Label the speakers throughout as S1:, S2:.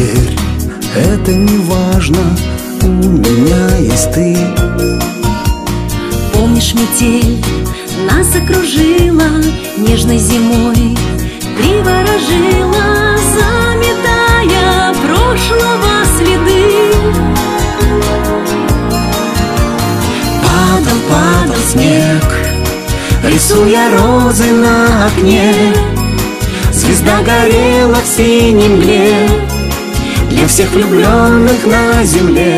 S1: поверь, это не важно, у меня есть ты.
S2: Помнишь, метель нас окружила нежной зимой, приворожила, заметая прошлого следы.
S1: Падал, падал снег, рисуя розы на окне. Звезда горела в синей мгле для всех влюбленных на земле.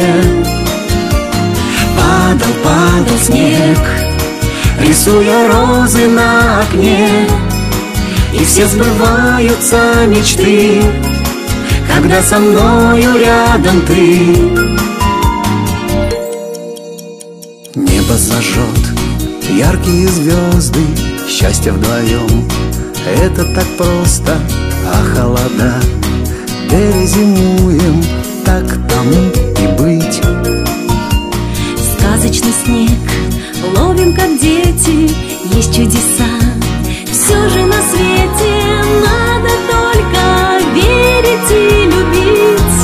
S1: Падал, падал снег, рисуя розы на окне. И все сбываются мечты, когда со мною рядом ты. Небо зажжет яркие звезды, счастье вдвоем. Это так просто, а холода перезимуем, так тому и быть.
S2: Сказочный снег ловим, как дети, есть чудеса. Все же на свете надо только верить и любить.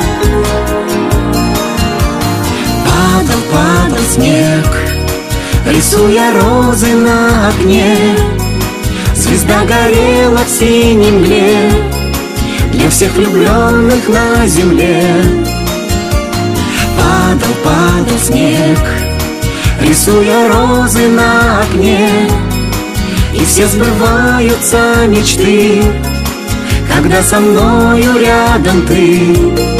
S1: Падал, падал снег, рисуя розы на окне. Звезда горела в синей мгле для всех влюбленных на земле. Падал, падал снег, рисуя розы на окне. И все сбываются мечты, когда со мною рядом ты.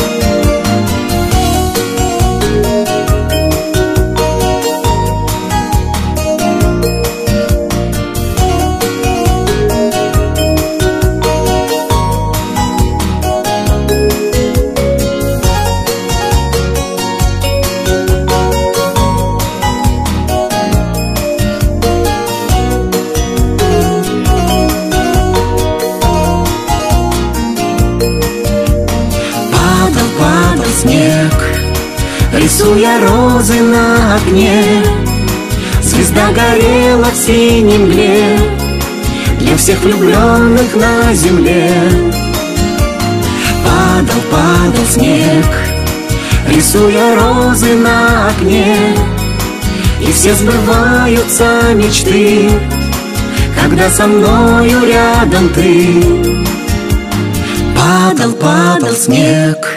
S1: Снег, рисуя розы на окне. Звезда горела в синей мгле для всех влюбленных на земле. Падал, падал снег, рисуя розы на окне. И все сбываются мечты, когда со мною рядом ты. Падал, падал снег,